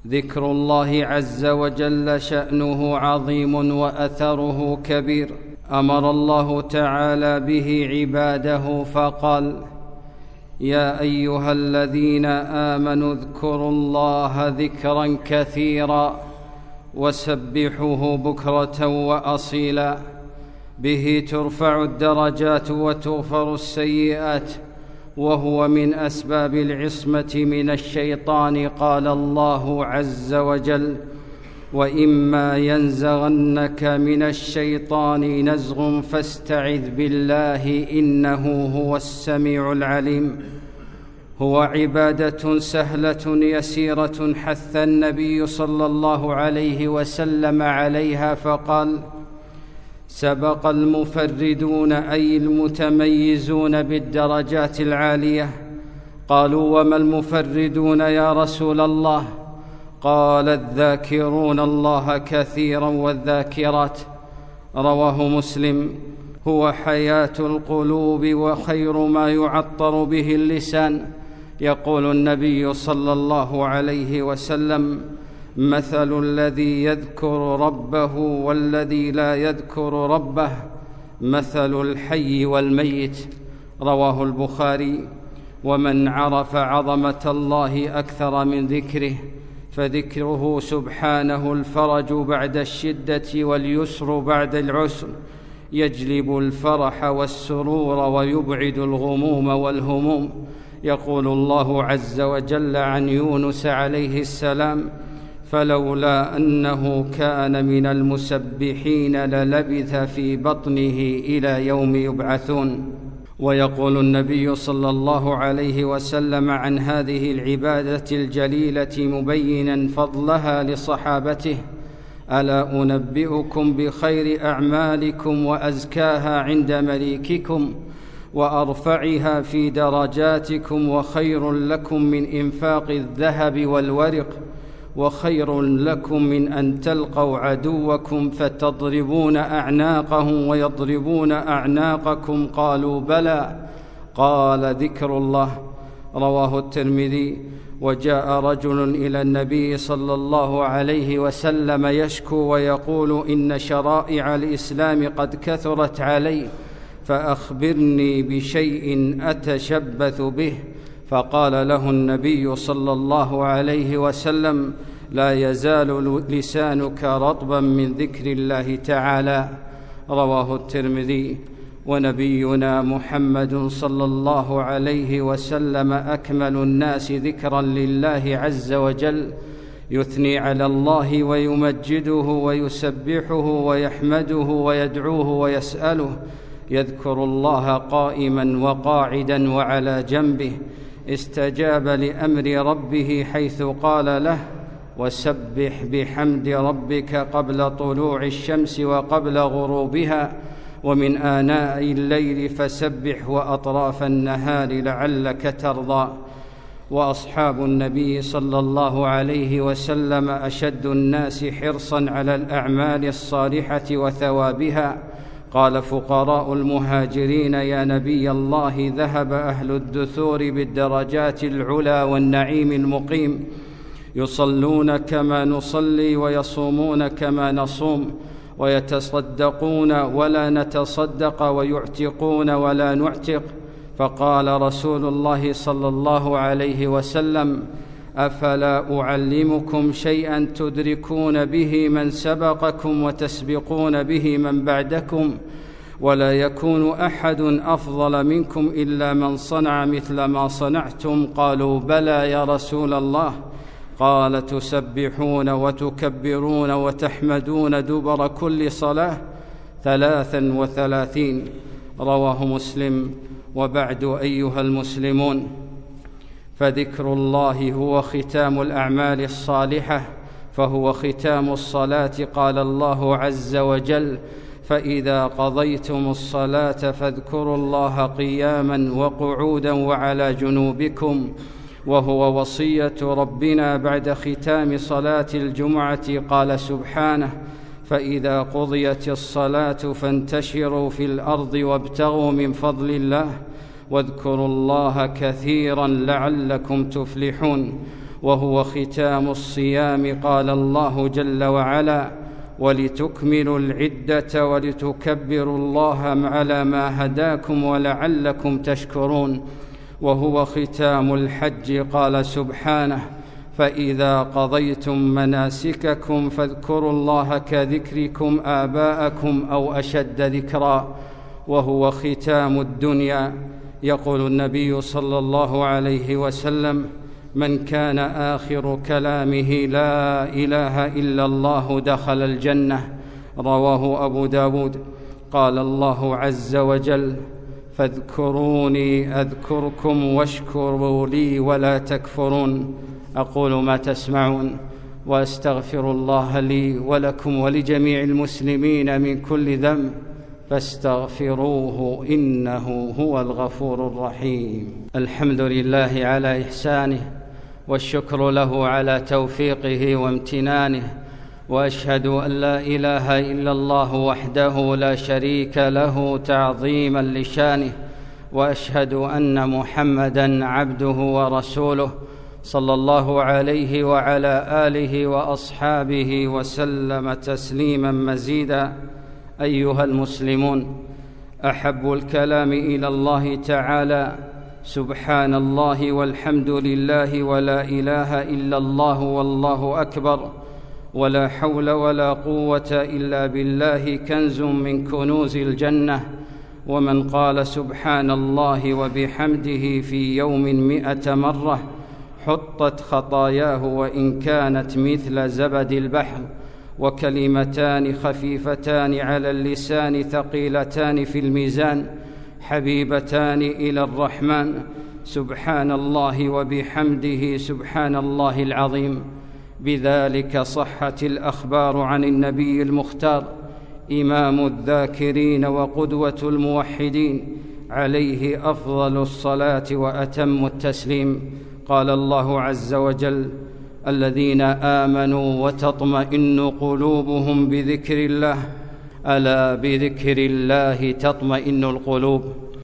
ذكر الله عز وجل شأنه عظيم وأثره كبير. أمر الله تعالى به عباده فقال: يا أيها الذين آمنوا اذكروا الله ذكرا كثيرا وسبحوه بكرة وأصيلا. به ترفع الدرجات وتغفر السيئات، وهو من أسباب العصمة من الشيطان. قال الله عز وجل: وإما ينزغنك من الشيطان نزغ فاستعذ بالله إنه هو السميع العليم. هو عبادة سهلة يسيرة حث النبي صلى الله عليه وسلم عليها فقال: سبق المفردون أي المتميزون بالدرجات العالية. قالوا: وما المفردون يا رسول الله؟ قال: الذاكرون الله كثيرا والذاكرات. رواه مسلم. هو حياة القلوب وخير ما يعطر به اللسان. يقول النبي صلى الله عليه وسلم: مثل الذي يذكر ربه والذي لا يذكر ربه مثل الحي والميت. رواه البخاري. ومن عرف عظمة الله أكثر من ذكره، فذكره سبحانه الفرج بعد الشدة واليسر بعد العسر، يجلب الفرح والسرور ويبعد الغموم والهموم. يقول الله عز وجل عن يونس عليه السلام: فلولا أنه كان من المسبحين للبث في بطنه إلى يوم يبعثون. ويقول النبي صلى الله عليه وسلم عن هذه العبادة الجليلة مبينا فضلها لصحابته: ألا أنبئكم بخير أعمالكم وأزكاها عند مليككم وأرفعها في درجاتكم وخير لكم من إنفاق الذهب والورق وخير لكم من أن تلقوا عدوكم فتضربون أعناقهم ويضربون أعناقكم؟ قالوا: بلى. قال: ذكر الله. رواه الترمذي. وجاء رجل إلى النبي صلى الله عليه وسلم يشكو ويقول: إن شرائع الإسلام قد كثرت علي، فأخبرني بشيء أتشبث به. فقال له النبي صلى الله عليه وسلم: لا يزال لسانك رطبا من ذكر الله تعالى. رواه الترمذي. ونبينا محمد صلى الله عليه وسلم أكمل الناس ذكرا لله عز وجل، يثني على الله ويمجده ويسبحه ويحمده ويدعوه ويسأله. يذكر الله قائما وقاعدا وعلى جنبه. استجاب لأمر ربه حيث قال له: وسبح بحمد ربك قبل طلوع الشمس وقبل غروبها ومن آناء الليل فسبح وأطراف النهار لعلك ترضى. وأصحاب النبي صلى الله عليه وسلم أشد الناس حرصا على الأعمال الصالحة وثوابها. قال فقراء المهاجرين: يا نبي الله، ذهب أهل الدثور بالدرجات العلى والنعيم المقيم، يصلون كما نصلي ويصومون كما نصوم ويتصدقون ولا نتصدق ويعتقون ولا نعتق. فقال رسول الله صلى الله عليه وسلم: أفلا أعلمكم شيئا تدركون به من سبقكم وتسبقون به من بعدكم؟ ولا يكون أحد أفضل منكم إلا من صنع مثل ما صنعتم. قالوا: بلى يا رسول الله. قال: تسبحون وتكبرون وتحمدون دبر كل صلاة 33. رواه مسلم. وبعد، أيها المسلمون، فذكر الله هو ختام الأعمال الصالحة، فهو ختام الصلاة. قال الله عز وجل: فإذا قضيتم الصلاة فاذكروا الله قياما وقعودا وعلى جنوبكم. وهو وصية ربنا بعد ختام صلاة الجمعة. قال سبحانه: فإذا قضيت الصلاة فانتشروا في الأرض وابتغوا من فضل الله واذكروا الله كثيرا لعلكم تفلحون. وهو ختام الصيام. قال الله جل وعلا: ولتكملوا العدة ولتكبروا الله على ما هداكم ولعلكم تشكرون. وهو ختام الحج. قال سبحانه: فإذا قضيتم مناسككم فاذكروا الله كذكركم آباءكم أو أشد ذكرا. وهو ختام الدنيا. يقول النبي صلى الله عليه وسلم: من كان آخر كلامه لا إله إلا الله دخل الجنة. رواه أبو داود. قال الله عز وجل: فاذكروني أذكركم واشكروا لي ولا تكفرون. أقول ما تسمعون وأستغفر الله لي ولكم ولجميع المسلمين من كل ذنب فاستغفروه إنه هو الغفور الرحيم. الحمد لله على إحسانه، والشكر له على توفيقه وامتنانه، وأشهد أن لا إله إلا الله وحده لا شريك له تعظيما لشانه، وأشهد أن محمدًا عبده ورسوله صلى الله عليه وعلى آله وأصحابه وسلم تسليما مزيدا. أيها المسلمون، أحب الكلام إلى الله تعالى سبحان الله والحمد لله ولا إله إلا الله والله أكبر ولا حول ولا قوة إلا بالله كنز من كنوز الجنة. ومن قال سبحان الله وبحمده في يوم 100 مرة حطت خطاياه وإن كانت مثل زبد البحر. وكلمتان خفيفتان على اللسان ثقيلتان في الميزان حبيبتان إلى الرحمن، سبحان الله وبحمده سبحان الله العظيم. بذلك صحت الأخبار عن النبي المختار إمام الذاكرين وقدوة الموحدين، عليه أفضل الصلاة وأتم التسليم. قال الله عز وجل: الذين آمنوا وتطمئن قلوبهم بذكر الله، ألا بذكر الله تطمئن القلوب.